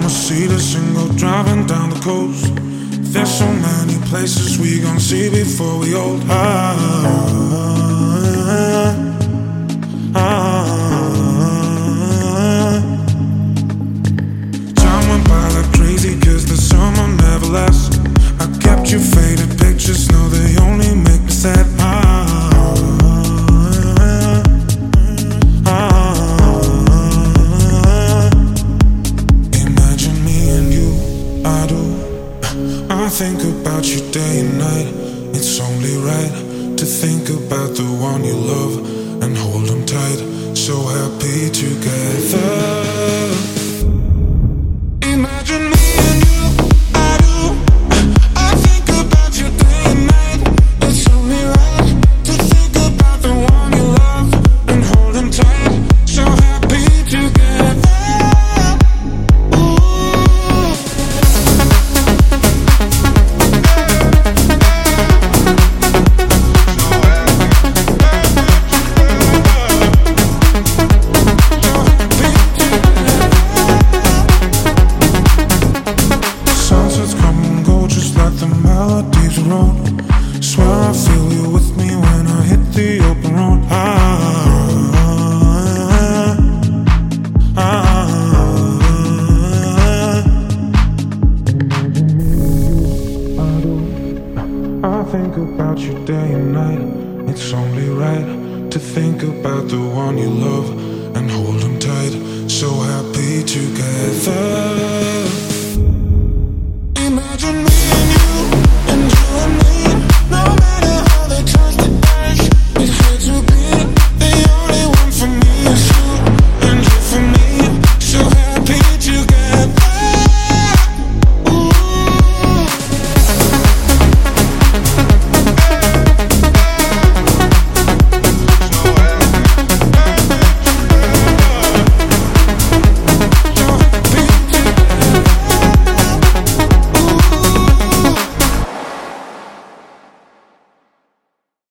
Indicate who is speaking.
Speaker 1: See the single driving down the coast. There's so many places we gon' see before we old. Time went by like crazy 'cause the summer never lasts. I kept you faded pictures, no they only make me sad. I think about you day and night. It's only right to think about the one you love and hold them tight. So happy together. Imagine me and you, I do. I think about you day and night. It's only right to think about the one you love and hold them tight. So happy together. Swear I feel you with me when I hit the open road. I think about you day and night. It's only right to think about the one you love and hold them tight. So happy together.